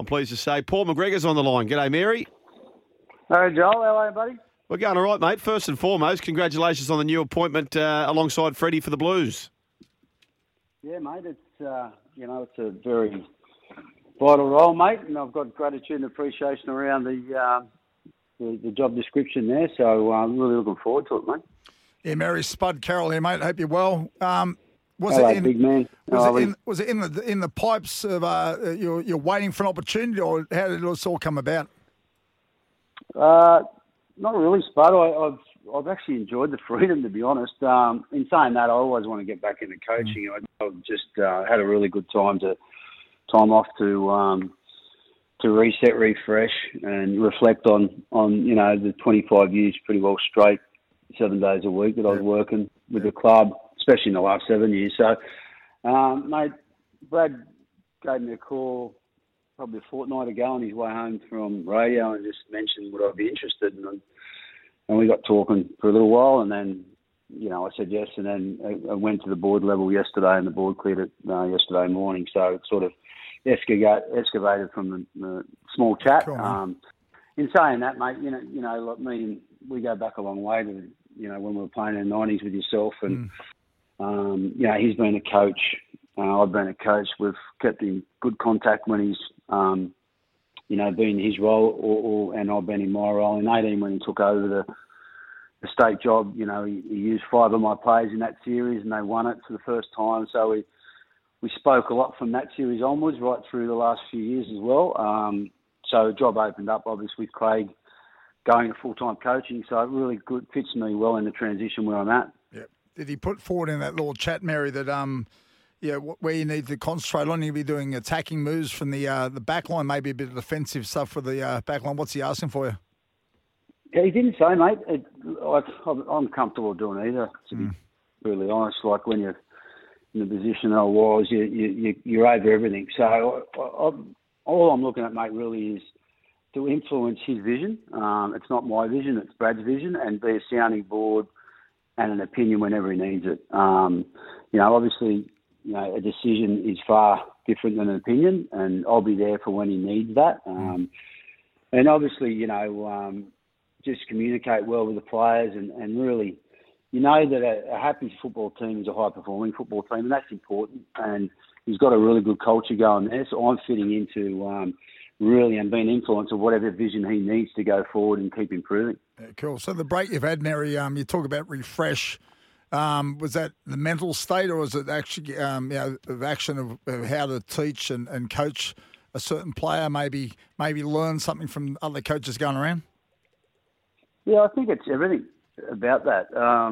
I'm pleased to say. Paul McGregor's on the line. G'day, Mary. Hey, Joel. How are you, buddy? We're going all right, mate. First and foremost, congratulations on the new appointment alongside Freddie for the Blues. Yeah, mate. It's it's a very vital role, mate, and I've got gratitude and appreciation around the job description there. So I'm really looking forward to it, mate. Yeah, Mary, Spud Carroll here, mate. Hope you're well. Big man. Was it in the pipes of you're waiting for an opportunity, or how did this all come about? Not really, Spud. I've actually enjoyed the freedom, to be honest. In saying that, I always want to get back into coaching. I've just had a really good time off to reset, refresh, and reflect on the 25 years pretty well straight, 7 days a week that I was working with the club, especially in the last 7 years. So, mate, Brad gave me a call probably a fortnight ago on his way home from radio and just mentioned would I be interested, and we got talking for a little while, and then I said yes, and then I went to the board level yesterday, and the board cleared it yesterday morning. So it sort of excavated from the small chat. Cool, in saying that, mate, like me and we go back a long way to when we were playing in the 90s with yourself, and he's been a coach. I've been a coach. We've kept in good contact when he's been in his role, and I've been in my role. In 18, when he took over the state job, he used 5 of my players in that series, and they won it for the first time. So we spoke a lot from that series onwards, right through the last few years as well. So the job opened up, obviously, with Craig going to full-time coaching. So it really fits me well in the transition where I'm at. Yeah. Did he put forward in that little chat, Mary, that where you need to concentrate on, you'll be doing attacking moves from the back line, maybe a bit of defensive stuff for the back line? What's he asking for you? Yeah, he didn't say, mate. I'm comfortable doing either, to be really honest. Like when you're in the position I was, you're over everything. So all I'm looking at, mate, really is to influence his vision. It's not my vision, it's Brad's vision, and be a sounding board and an opinion whenever he needs it. Obviously, a decision is far different than an opinion, and I'll be there for when he needs that. And obviously, just communicate well with the players and really, that a happy football team is a high-performing football team, and that's important. And he's got a really good culture going there, so I'm fitting into really and being influenced of whatever vision he needs to go forward and keep improving. Yeah, cool. So the break you've had, Mary, you talk about refresh. Was that the mental state, or was it actually of action of how to teach and coach a certain player, maybe learn something from other coaches going around? Yeah, I think it's everything about that.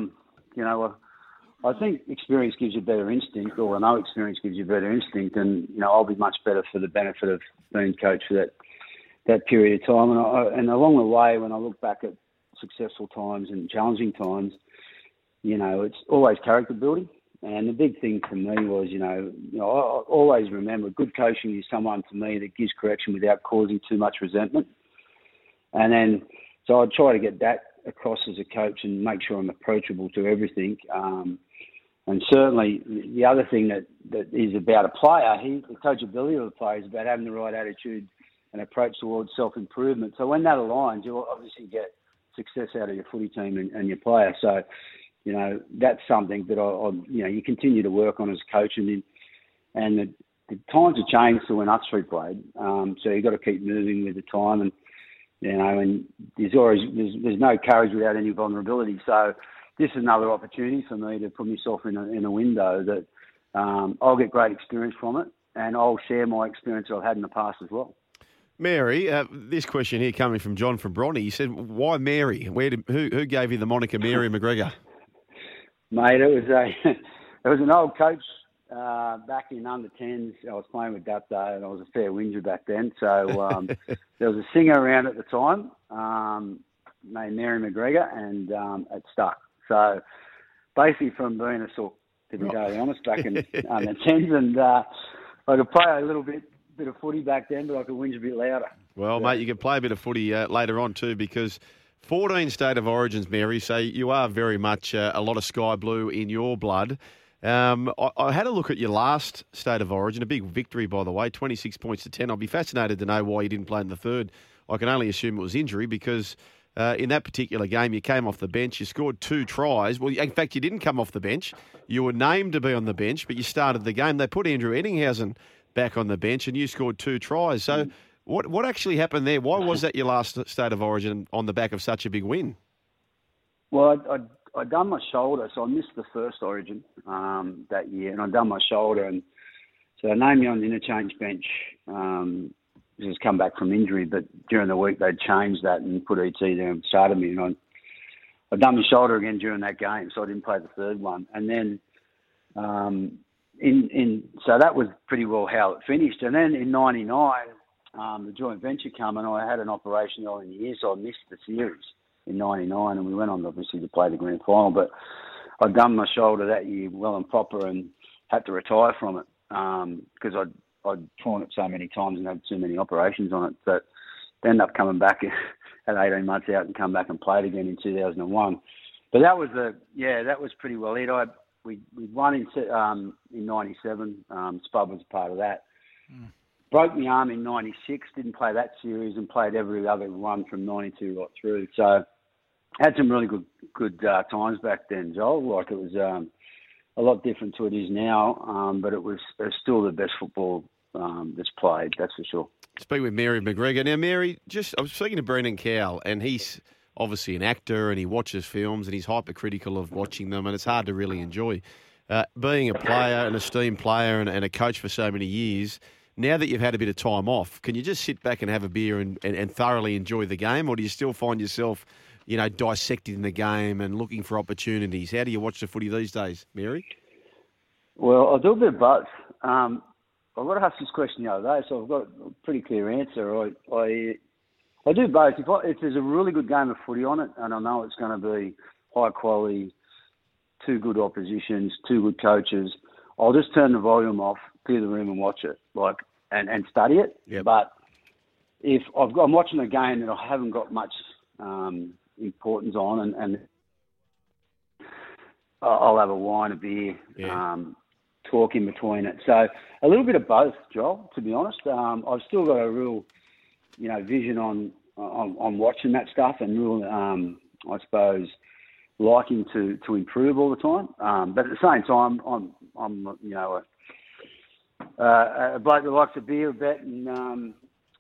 I think experience gives you better instinct, or I know experience gives you better instinct, and I'll be much better for the benefit of being coached for that period of time. And along the way, when I look back at successful times and challenging times, it's always character building. And the big thing for me was, I always remember good coaching is someone to me that gives correction without causing too much resentment. And then, so I try to get that across as a coach and make sure I'm approachable to everything. And certainly the other thing that is about a player, the coachability of a player is about having the right attitude and approach towards self-improvement. So when that aligns, you'll obviously get success out of your footy team and your player. So, that's something that you continue to work on as a coach. And the times have changed to when Ut Street played. So you've got to keep moving with the time. And, and there's no courage without any vulnerability. So this is another opportunity for me to put myself in a window that I'll get great experience from it, and I'll share my experience I've had in the past as well. Mary, this question here coming from John from Bronte. He said, "Why Mary? Who gave you the moniker Mary McGregor?" Mate, it was an old coach back in under 10s. I was playing with Dapto, and I was a fair whinger back then. So there was a singer around at the time named Mary McGregor, and it stuck. So basically from being a sook, to be totally honest, back in under 10s, and I could play a little bit of footy back then, but I could whinge a bit louder. Well, mate, you can play a bit of footy later on too, because 14 State of Origins, Mary, so you are very much a lot of sky blue in your blood. I had a look at your last State of Origin, a big victory, by the way, 26 points to 10. I'll be fascinated to know why you didn't play in the third. I can only assume it was injury because in that particular game you came off the bench, you scored 2 tries. Well, in fact, you didn't come off the bench. You were named to be on the bench, but you started the game. They put Andrew Eddinghausen back on the bench and you scored 2 tries. So what actually happened there? Why was that your last State of Origin on the back of such a big win? Well, I'd done my shoulder, so I missed the first Origin that year, and I'd done my shoulder, and so they named me on the interchange bench. Just come back from injury, but during the week they'd changed that and put ET there and started me, and I'd done my shoulder again during that game, so I didn't play the third one. And then so that was pretty well how it finished. And then in '99, the joint venture came, and I had an operation early in the year, so I missed the series in '99, and we went on obviously to play the grand final. But I'd done my shoulder that year well and proper, and had to retire from it because I'd torn it so many times and had too many operations on it. But I ended up coming back at 18 months out and come back and played again in 2001. But that was that was pretty well it. We won in '97. Spud was a part of that. Broke my arm in '96. Didn't play that series and played every other one from '92 right through. So had some really good times back then, Joel. Like it was a lot different to what it is now, but it was still the best football that's played. That's for sure. Speaking with Mary McGregor. Now, Mary, I was speaking to Brendan Cowell, and he's obviously an actor and he watches films and he's hypercritical of watching them, and it's hard to really enjoy. Being a player, an esteemed player and a coach for so many years, now that you've had a bit of time off, can you just sit back and have a beer and thoroughly enjoy the game, or do you still find yourself, dissecting the game and looking for opportunities? How do you watch the footy these days, Mary? Well, I do a bit of both. I got asked this question the other day, so I've got a pretty clear answer. I do both. If there's a really good game of footy on it, and I know it's going to be high quality, 2 good oppositions, 2 good coaches, I'll just turn the volume off, clear the room, and watch it, and study it. Yep. But if I'm watching a game that I haven't got much importance on, and I'll have a wine, a beer, talk in between it. So a little bit of both, Joel, to be honest. I've still got a real, vision on watching that stuff, and real, I suppose, liking to improve all the time. But at the same time, I'm a bloke that likes a beer, a bet, and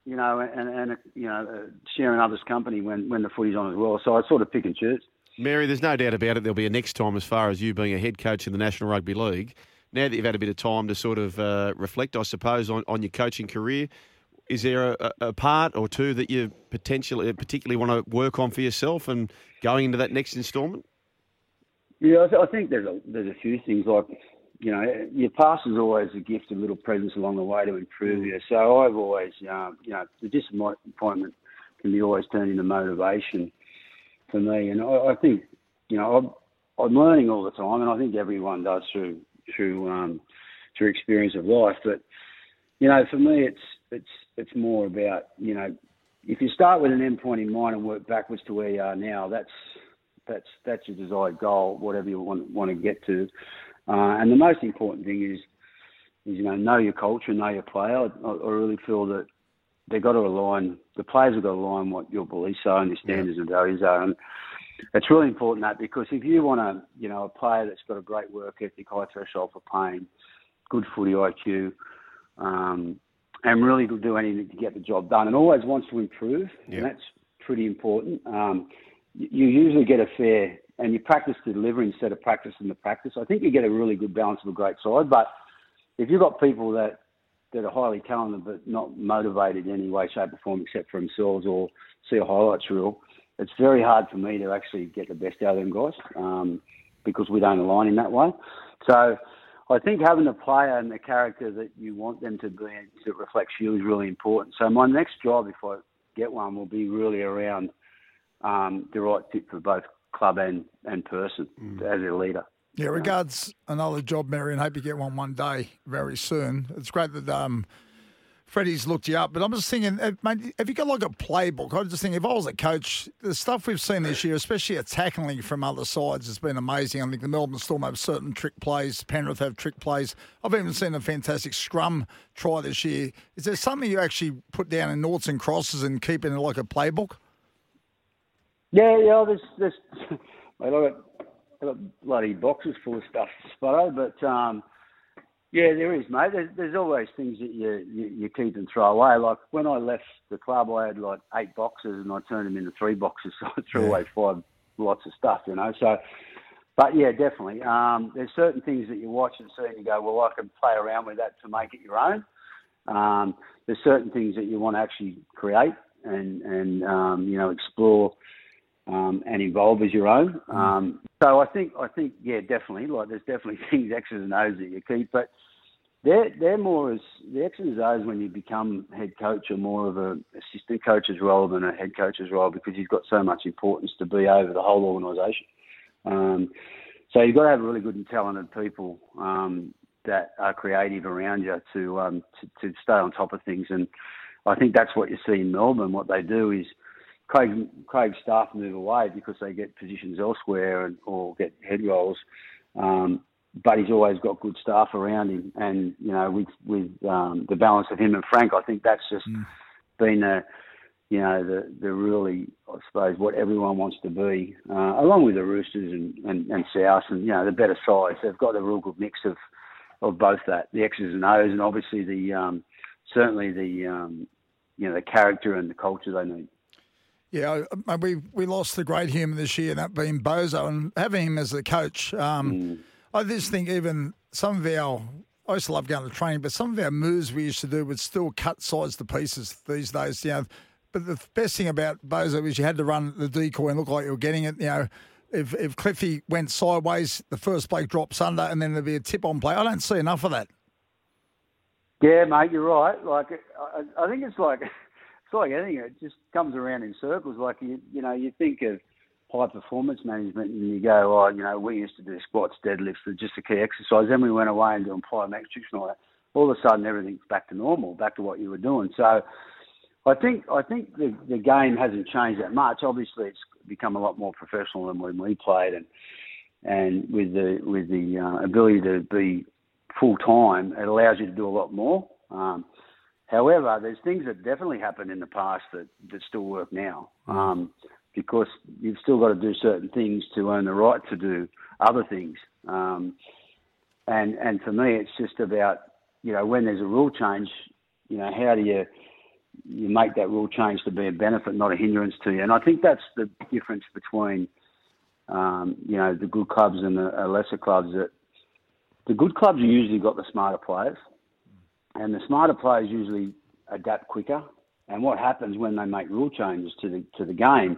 sharing others' company when the footy's on as well. So I sort of pick and choose. Mary, there's no doubt about it. There'll be a next time as far as you being a head coach in the National Rugby League. Now that you've had a bit of time to sort of reflect, I suppose, on your coaching career, is there a part or two that you particularly want to work on for yourself and going into that next instalment? Yeah, I think there's a few things like, your past is always a gift of little presents along the way to improve you. So I've always, the disappointment can be always turned into motivation for me. And I think, I'm learning all the time, and I think everyone does through experience of life. But for me, it's more about if you start with an end point in mind and work backwards to where you are now, that's your desired goal, whatever you want to get to. And the most important thing is know your culture, know your player. I really feel that they've got to align. The players have got to align what your beliefs are and your standards and values are. And it's really important that, because if you want a player that's got a great work ethic, high threshold for pain, good footy IQ, and really will do anything to get the job done, and always wants to improve, and that's pretty important. You usually get a fair, and you practice to deliver instead of practicing the practice. I think you get a really good balance of a great side. But if you've got people that are highly talented but not motivated in any way, shape or form except for themselves or see a highlights reel, it's very hard for me to actually get the best out of them guys because we don't align in that way. So I think having the player and the character that you want them to be that reflects you is really important. So my next job, if I get one, will be really around the right fit for both club and person as a leader. Yeah, regards another job, Mary, and hope you get one day very soon. It's great that Freddie's looked you up, but I'm just thinking, mate, have you got like a playbook? I just think if I was a coach, the stuff we've seen this year, especially attacking from other sides, has been amazing. I think the Melbourne Storm have certain trick plays. Penrith have trick plays. I've even seen a fantastic scrum try this year. Is there something you actually put down in noughts and crosses and keep in like a playbook? Yeah. There's mate, I've got bloody boxes full of stuff, Spotto, but yeah, there is, mate. There's always things that you keep and throw away. Like when I left the club, I had like 8 boxes and I turned them into 3 boxes, so I threw away 5 lots of stuff, So, but yeah, definitely. There's certain things that you watch and see and you go, well, I can play around with that to make it your own. There's certain things that you want to actually create and explore and evolve as your own. So I think, yeah, definitely. Like, there's definitely things X's and O's that you keep, but they're more as the X's and O's when you become head coach are more of a assistant coach's role than a head coach's role because you've got so much importance to be over the whole organisation. So you've got to have really good and talented people that are creative around you to stay on top of things, and I think that's what you see in Melbourne. What they do is Craig's staff move away because they get positions elsewhere or get head roles, but he's always got good staff around him. And with the balance of him and Frank, I think that's just been the really, I suppose, what everyone wants to be, along with the Roosters and South and the better sides. They've got a real good mix of both that, the X's and O's, and obviously the character and the culture they need. Yeah, we lost the great human this year, that being Bozo, and having him as the coach, I just think even some of I used to love going to training, but some of our moves we used to do would still cut sides to pieces these days, But the best thing about Bozo is you had to run the decoy and look like you were getting it, If Cliffy went sideways, the first bloke drops under, and then there'd be a tip-on play. I don't see enough of that. Yeah, mate, you're right. Like, I think it's like anything. It just comes around in circles. Like, you think of high performance management and you go, we used to do squats, deadlifts, just a key exercise. Then we went away and doing plyometrics and all that. All of a sudden, everything's back to normal, back to what you were doing. So I think the game hasn't changed that much. Obviously, it's become a lot more professional than when we played, and with the ability to be full time, it allows you to do a lot more. However, there's things that definitely happened in the past that still work now, because you've still got to do certain things to earn the right to do other things. And for me, it's just about when there's a rule change, how do you make that rule change to be a benefit, not a hindrance to you. And I think that's the difference between, the good clubs and the lesser clubs. That the good clubs have usually got the smarter players, and the smarter players usually adapt quicker. And what happens when they make rule changes to the game,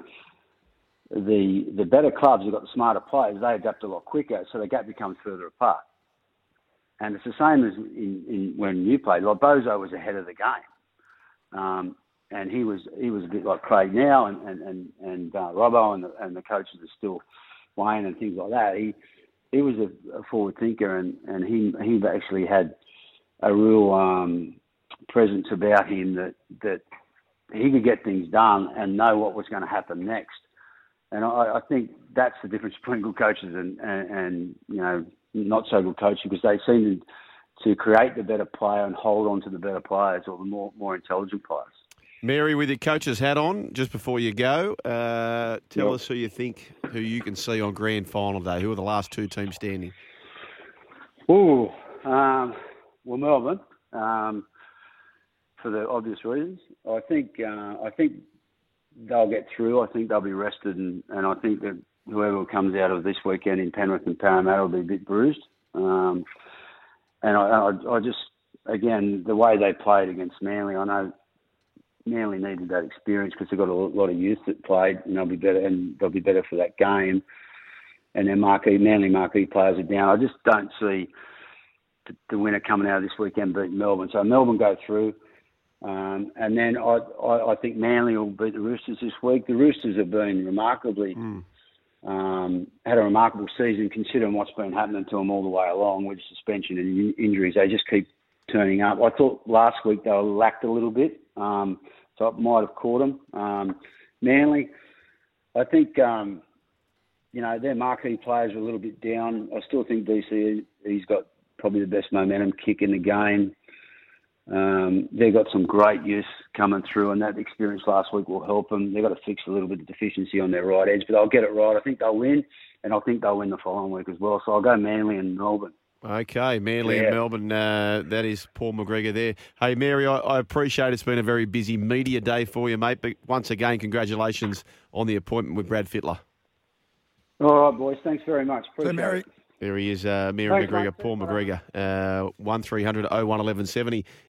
the better clubs have got the smarter players, they adapt a lot quicker, so the gap becomes further apart. And it's the same as in when you played. Like, Bozo was ahead of the game. And he was a bit like Craig now, and Robbo and the coaches are still Wayne and things like that. He was a forward thinker, and he actually had a real presence about him that he could get things done and know what was going to happen next. And I think that's the difference between good coaches and not so good coaches, because they seem to create the better player and hold on to the better players, or the more intelligent players. Mary, with your coach's hat on, just before you go, tell us who you can see on grand final day. Who are the last 2 teams standing? Well, Melbourne, for the obvious reasons. I think they'll get through. I think they'll be rested, and I think that whoever comes out of this weekend in Penrith and Parramatta will be a bit bruised. And I just, again, the way they played against Manly, I know Manly needed that experience because they've got a lot of youth that played, and they'll be better for that game. And their Manly marquee players are down. I just don't see the winner coming out of this weekend beating Melbourne. So Melbourne go through. And then I think Manly will beat the Roosters this week. The Roosters have been remarkably had a remarkable season, considering what's been happening to them all the way along with suspension and injuries. They just keep turning up. I thought last week they were lacked a little bit, so it might have caught them. Manly, I think, their marquee players are a little bit down. I still think DC, he's got probably the best momentum kick in the game. They've got some great youth coming through, and that experience last week will help them. They've got to fix a little bit of deficiency on their right edge, but they'll get it right. I think they'll win, and I think they'll win the following week as well. So I'll go Manly and Melbourne. Okay, Manly and Melbourne. That is Paul McGregor there. Hey, Mary, I appreciate it's been a very busy media day for you, mate. But once again, congratulations on the appointment with Brad Fittler. All right, boys. Thanks very much. Appreciate Mary. it. There he is, Mary McGregor, Paul McGregor, 1300 01 1170.